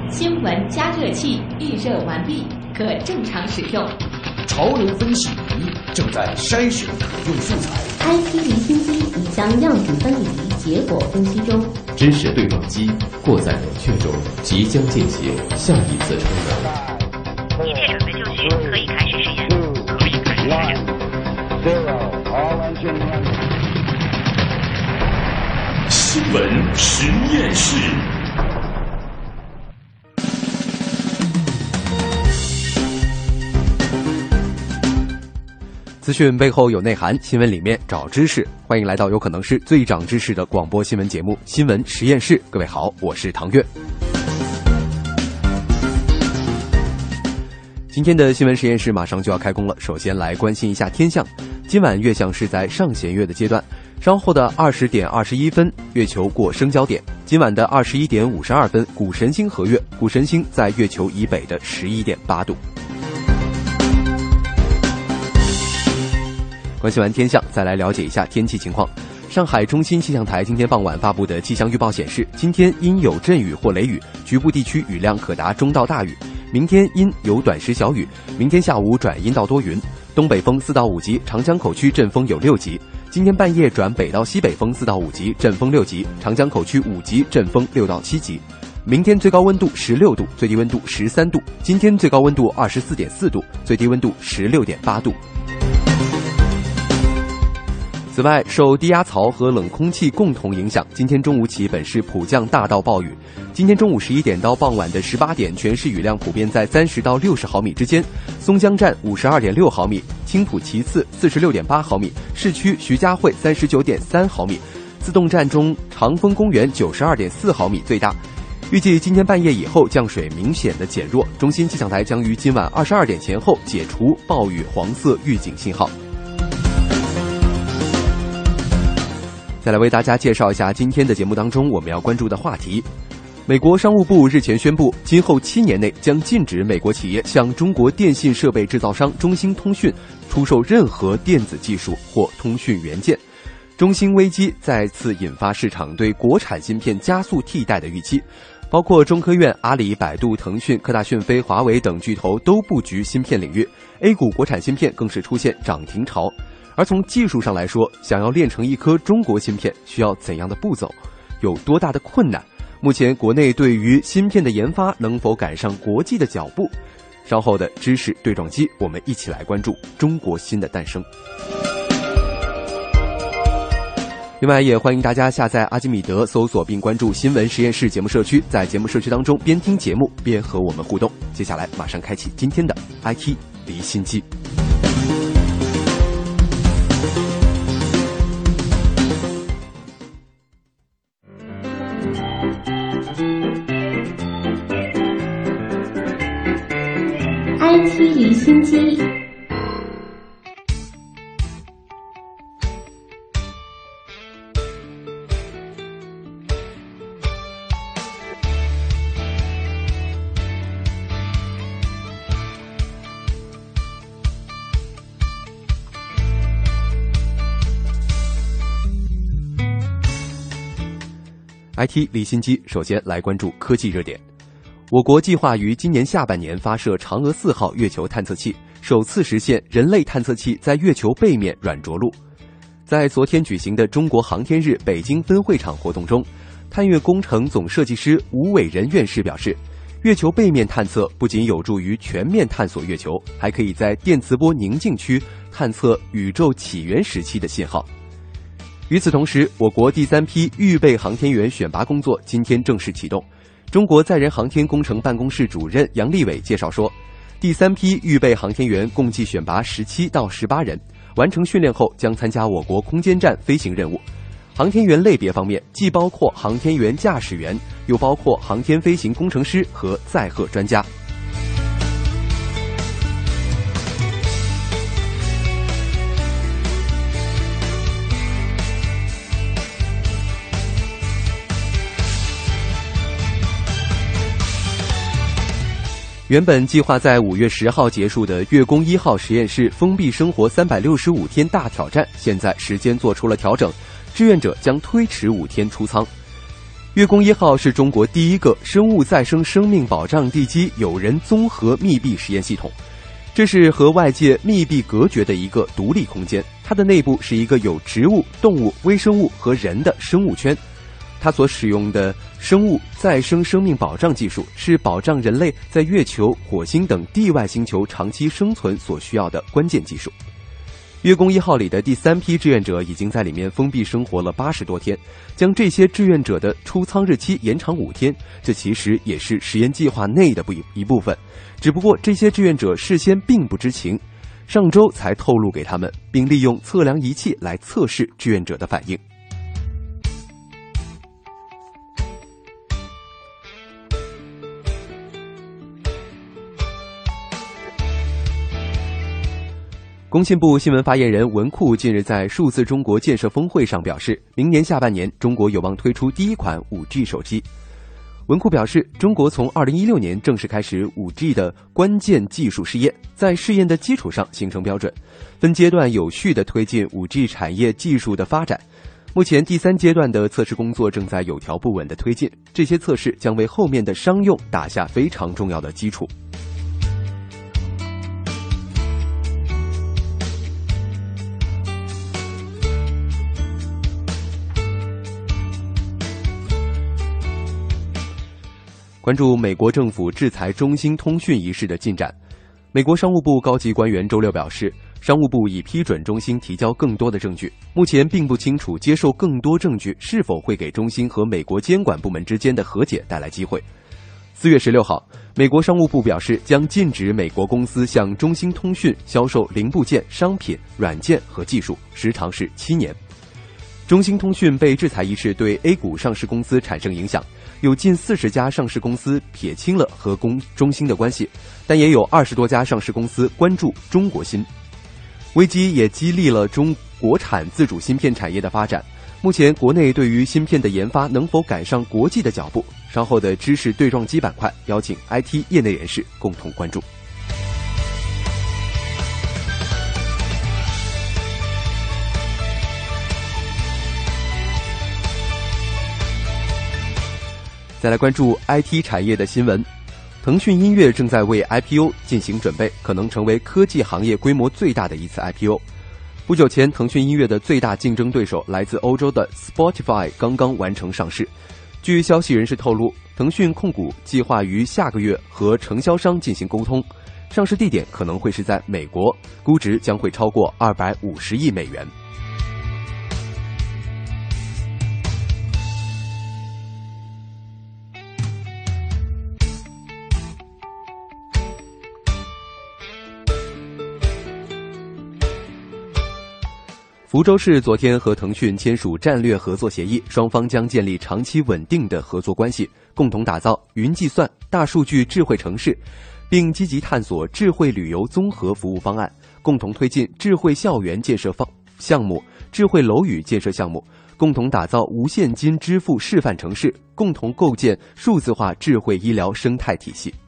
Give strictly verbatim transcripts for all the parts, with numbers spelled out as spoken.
新闻加热器预热完毕，可正常使用。 潮流分析仪正在筛选可用素材。 I T 离心机已将样品分离结果分析中。 知识对撞机过载冷却中，即将进行下一次充能。 一切准备就绪，可以开始实验。可以开始实验。 新闻实验室。 资讯背后有内涵，新闻里面找知识。欢迎来到有可能是最长知识的广播新闻节目《新闻实验室》。各位好，我是唐月。今天的新闻实验室马上就要开工了，首先来关心一下天象。今晚月相是在上弦月的阶段，稍后的二十点二十一分，月球过升交点。今晚的二十一点五十二分，谷神星合月，谷神星在月球以北的十一点八度。关心完天象，再来了解一下天气情况。上海中心气象台今天傍晚发布的气象预报显示，今天阴有阵雨或雷雨，局部地区雨量可达中到大雨。明天阴有短时小雨，明天下午转阴到多云，东北风四到五级，长江口区阵风有六级。今天半夜转北到西北风四到五级，阵风六级，长江口区五级，阵风六到七级。明天最高温度十六度，最低温度十三度。今天最高温度二十四点四度，最低温度十六点八度。此外，受低压槽和冷空气共同影响，今天中午起本市普降大到暴雨。今天中午十一点到傍晚的十八点，全市雨量普遍在三十到六十毫米之间。松江站五十二点六毫米，青浦其次四十六点八毫米，市区徐家汇三十九点三毫米，自动站中长丰公园九十二点四毫米最大。预计今天半夜以后降水明显的减弱，中心气象台将于今晚二十二点前后解除暴雨黄色预警信号。再来为大家介绍一下今天的节目当中我们要关注的话题。美国商务部日前宣布，今后七年内将禁止美国企业向中国电信设备制造商中兴通讯出售任何电子技术或通讯元件。中兴危机再次引发市场对国产芯片加速替代的预期，包括中科院、阿里、百度、腾讯、科大讯飞、华为等巨头都布局芯片领域， A 股国产芯片更是出现涨停潮。而从技术上来说，想要炼成一颗中国芯片需要怎样的步骤，有多大的困难？目前国内对于芯片的研发能否赶上国际的脚步？稍后的知识对撞机，我们一起来关注中国芯的诞生。另外也欢迎大家下载阿基米德，搜索并关注新闻实验室节目社区，在节目社区当中边听节目边和我们互动。接下来马上开启今天的 I T 离心机。 I T 离心机。 I T 离心机，首先来关注科技热点。我国计划于今年下半年发射嫦娥四号月球探测器，首次实现人类探测器在月球背面软着陆。在昨天举行的中国航天日北京分会场活动中，探月工程总设计师吴伟仁院士表示，月球背面探测不仅有助于全面探索月球，还可以在电磁波宁静区探测宇宙起源时期的信号。与此同时，我国第三批预备航天员选拔工作今天正式启动。中国载人航天工程办公室主任杨利伟介绍说，第三批预备航天员共计选拔十七到十八人，完成训练后将参加我国空间站飞行任务。航天员类别方面，既包括航天员驾驶员，又包括航天飞行工程师和载荷专家。原本计划在五月十号结束的月宫一号实验室封闭生活三百六十五天大挑战，现在时间做出了调整，志愿者将推迟五天出舱。 月宫一号是中国第一个生物再生生命保障地基有人综合密闭实验系统，这是和外界密闭隔绝的一个独立空间。它的内部是一个有植物、动物、微生物和人的生物圈。它所使用的生物再生生命保障技术是保障人类在月球、火星等地外星球长期生存所需要的关键技术。月宫一号里的第三批志愿者已经在里面封闭生活了八十多天，将这些志愿者的出舱日期延长五天，这其实也是实验计划内的一部分，只不过这些志愿者事先并不知情，上周才透露给他们，并利用测量仪器来测试志愿者的反应。工信部新闻发言人文库近日在数字中国建设峰会上表示，明年下半年中国有望推出第一款 五 G 手机。文库表示，中国从二零一六年正式开始 五 G 的关键技术试验，在试验的基础上形成标准，分阶段有序地推进 五 G 产业技术的发展。目前第三阶段的测试工作正在有条不紊地推进，这些测试将为后面的商用打下非常重要的基础。关注美国政府制裁中兴通讯一事的进展，美国商务部高级官员周六表示，商务部已批准中兴提交更多的证据，目前并不清楚接受更多证据是否会给中兴和美国监管部门之间的和解带来机会。四月十六号，美国商务部表示将禁止美国公司向中兴通讯销售零部件、商品、软件和技术，时长是七年。中兴通讯被制裁一事对 A 股上市公司产生影响，有近四十家上市公司撇清了和公中兴的关系，但也有二十多家上市公司关注中国芯。危机也激励了中国产自主芯片产业的发展。目前国内对于芯片的研发能否赶上国际的脚步，稍后的知识对撞机板块邀请 I T 业内人士共同关注。再来关注 I T 产业的新闻，腾讯音乐正在为 I P O 进行准备，可能成为科技行业规模最大的一次 I P O。不久前，腾讯音乐的最大竞争对手来自欧洲的 Spotify 刚刚完成上市。据消息人士透露，腾讯控股计划于下个月和承销商进行沟通，上市地点可能会是在美国，估值将会超过二百五十亿美元。福州市昨天和腾讯签署战略合作协议，双方将建立长期稳定的合作关系，共同打造云计算、大数据智慧城市，并积极探索智慧旅游综合服务方案，共同推进智慧校园建设方项目、智慧楼宇建设项目，共同打造无现金支付示范城市，共同构建数字化智慧医疗生态体系。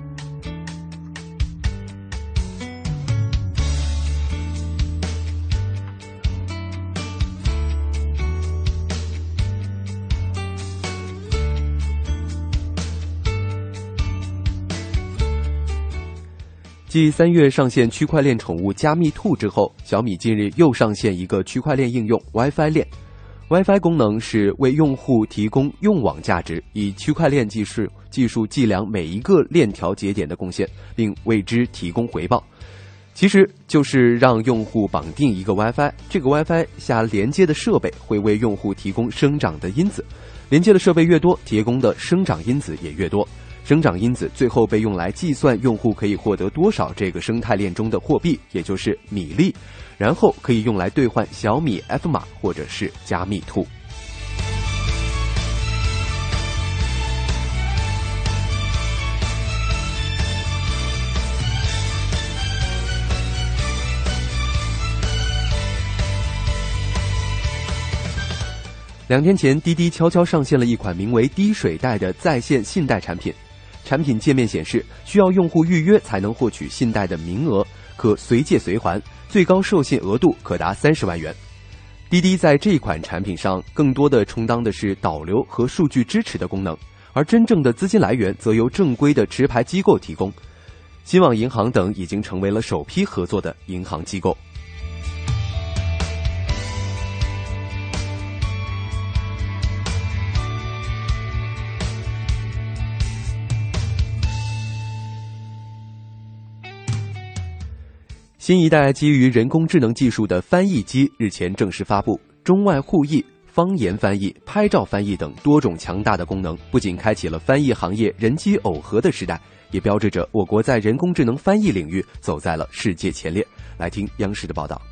继三月上线区块链宠物加密兔之后，小米近日又上线一个区块链应用 WiFi 链。WiFi 功能是为用户提供用网价值，以区块链技术技术计量每一个链条节点的贡献，并为之提供回报。其实就是让用户绑定一个 WiFi， 这个 WiFi 下连接的设备会为用户提供生长的因子，连接的设备越多，提供的生长因子也越多。生长因子最后被用来计算用户可以获得多少这个生态链中的货币，也就是米粒，然后可以用来兑换小米 F 码或者是加密兔。两天前，滴滴悄悄上线了一款名为滴水贷的在线信贷产品。产品界面显示，需要用户预约才能获取信贷的名额，可随借随还，最高授信额度可达三十万元。 滴滴在这款产品上更多的充当的是导流和数据支持的功能，而真正的资金来源则由正规的持牌机构提供。新网银行等已经成为了首批合作的银行机构。新一代基于人工智能技术的翻译机日前正式发布，中外互译、方言翻译、拍照翻译等多种强大的功能，不仅开启了翻译行业人机耦合的时代，也标志着我国在人工智能翻译领域走在了世界前列。来听央视的报道。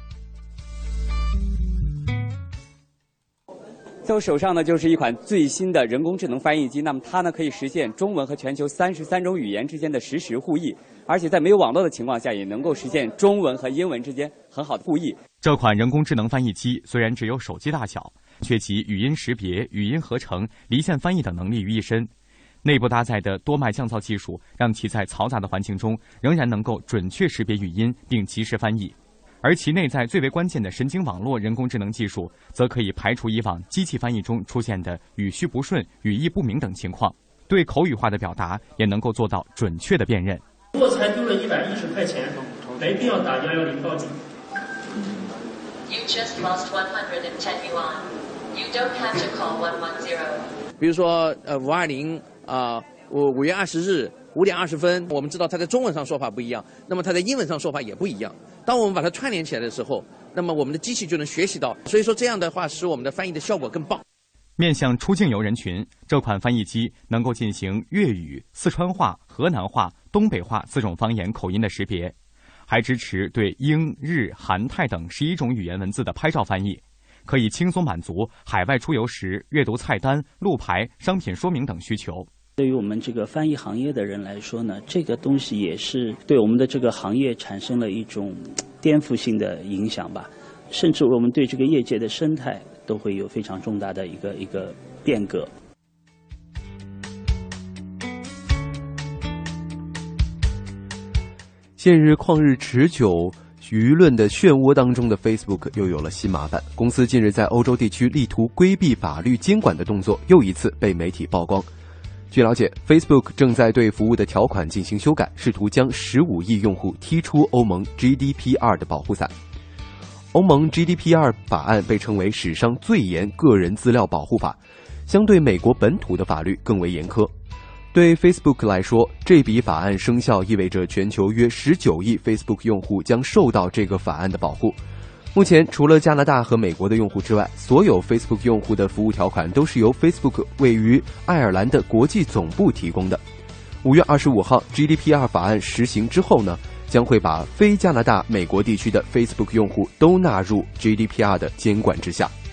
在我手上呢，就是一款最新的人工智能翻译机。那么它呢，可以实现中文和全球三十三种语言之间的实时互译，而且在没有网络的情况下，也能够实现中文和英文之间很好的互译。 这款人工智能翻译机虽然只有手机大小，却集语音识别、语音合成、离线翻译等能力于一身。内部搭载的多脉降噪技术，让其在嘈杂的环境中仍然能够准确识别语音并及时翻译。而其内在最为关键的神经网络人工智能技术，则可以排除以往机器翻译中出现的语序不顺、语义不明等情况，对口语化的表达也能够做到准确的辨认。 如果才丢了一百一十块钱，没必要打幺幺零报警。 You just lost one hundred ten yuan. You don't have to call one one zero. 比如说，呃，五二零啊，五五月二十日五点二十分，我们知道它在中文上说法不一样，那么它在英文上说法也不一样。当我们把它串联起来的时候，那么我们的机器就能学习到。所以说，这样的话使我们的翻译的效果更棒。 面向出境游人群，这款翻译机能够进行粤语、四川话、河南话、东北话四种方言口音的识别，还支持对英、日、韩、泰等十一种语言文字的拍照翻译，可以轻松满足海外出游时阅读菜单、路牌、商品说明等需求。 对于我们这个翻译行业的人来说呢，这个东西也是对我们的这个行业产生了一种颠覆性的影响吧，甚至我们对这个业界的生态都会有非常重大的一个一个变革。 现日旷日持久舆论的漩涡当中的 Facebook 又有了新麻烦。公司近日在欧洲地区力图规避法律监管的动作又一次被媒体曝光。据了解 ，Facebook 正在对服务的条款进行修改，试图将十五亿用户踢出欧盟 G D P R 的保护伞。欧盟 G D P R 法案被称为史上最严个人资料保护法，相对美国本土的法律更为严苛。对 Facebook 来说，这笔法案生效意味着全球约十九亿 Facebook 用户将受到这个法案的保护。目前，除了加拿大和美国的用户之外，所有 Facebook 用户的服务条款都是由 Facebook 位于爱尔兰的国际总部提供的。五月二十五号 G D P R 法案实行之后呢，将会把非加拿大、美国地区的 Facebook 用户都纳入 G D P R 的监管之下。